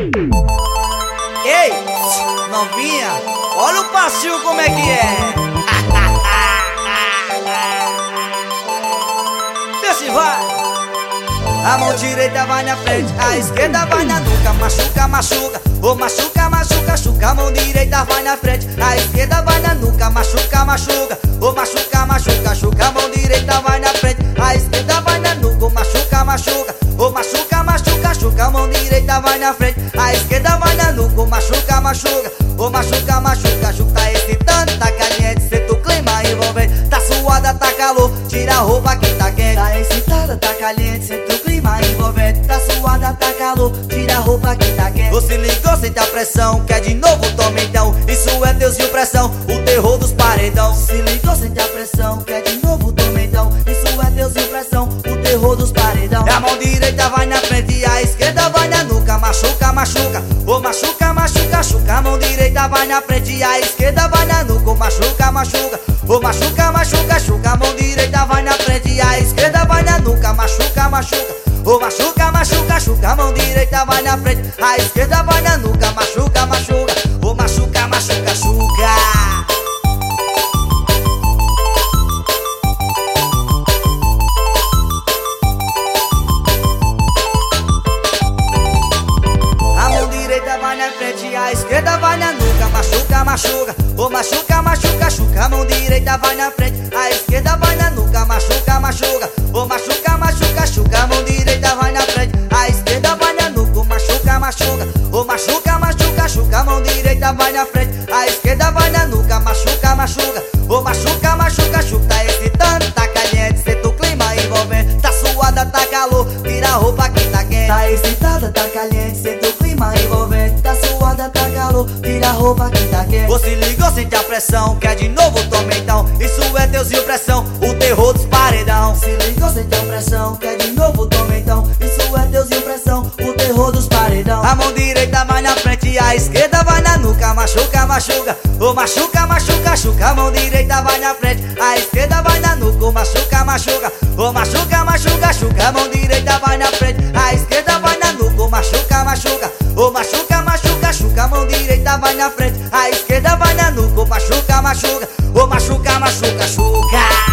Ei, novinha, olha o passinho como é que é. Desce, vai. A mão direita vai na frente, a esquerda vai na nuca. Machuca, machuca, ô machuca, machuca, chuca. A mão direita vai na frente, a esquerda vai na nuca. Machuca, machuca, ô machuca, machuca, chuca. A mão direita vai na frente, a esquerda vai na nuca. Machuca, machuca, ô machuca, machuca, chuca. A mão direita vai na frente, a esquerda vai na nuca. Machuca, machuca, ô machuca, machuca, chuca. Tá excitando, tá caliente, sente o clima envolvente. Tá suada, tá calor, tira a roupa que tá quente. Tá excitada, tá caliente, sente o clima envolvente. Tá suada, tá calor, tira a roupa que tá quente. Você ligou, sente a pressão, quer de novo, toma então. Isso é Deus e pressão, o terror dos paredão. Se ligou, sente a pressão, quer de novo, toma então. Isso é Deus e pressão, o terror dos paredão. A mão direita vai na frente e a esquerda vai na nuca. Machuca, machuca, ô machuca, machuca, chuca. A mão direita vai na frente e a esquerda vai na nuca. Machuca, machuca, ô machuca, machuca, chuca. A mão direita vai na frente e a esquerda vai na nuca. Machuca, machuca, ô machuca, machuca, chuca. A mão direita vai na frente, a esquerda vai na nuca. Machuca, machuca, ô machuca, machuca, chuca. Vai na frente, a esquerda vai na nuca. Machuca, machuca, ô machuca, machuca, chuca. A mão direita vai na frente, a esquerda vai na nuca. Machuca, machuca, ô machuca, machuca, chuca. A mão direita vai na frente, a esquerda vai na nuca. Machuca, machuca, ô machuca, machuca, chuca. A mão direita vai na frente, a esquerda vai na nuca. Machuca, machuca, ô machuca, machuca, chuca. Tá excitando, tá caliente, sente o clima envolvente. Tá suada, tá calor, tira a roupa que tá quente. Tá excitada, tá caliente, sente o clima envolvente. Tá suada, tá calor, tira a roupa que tá quente. Você ligou, sente a pressão, quer de novo, toma então. Isso é Deus e pressão, o terror dos paredão. Se ligou, sente a pressão, quer de novo, toma então. Isso é Deus e pressão, o terror dos paredão. A mão direita vai na frente e a esquerda vai na nuca. Machuca, machuca, ô machuca, machuca, chuca. A mão direita vai na frente, a esquerda vai na nuca. Machuca, machuca, ô machuca, machuca, chuca. A mão direita vai na frente, a esquerda vai na nuca. Machuca, machuca, ô machuca, machuca, chuca. A mão direita vai na frente, a esquerda vai na nuca. Machuca, machuca, ô machuca, machuca, chuca.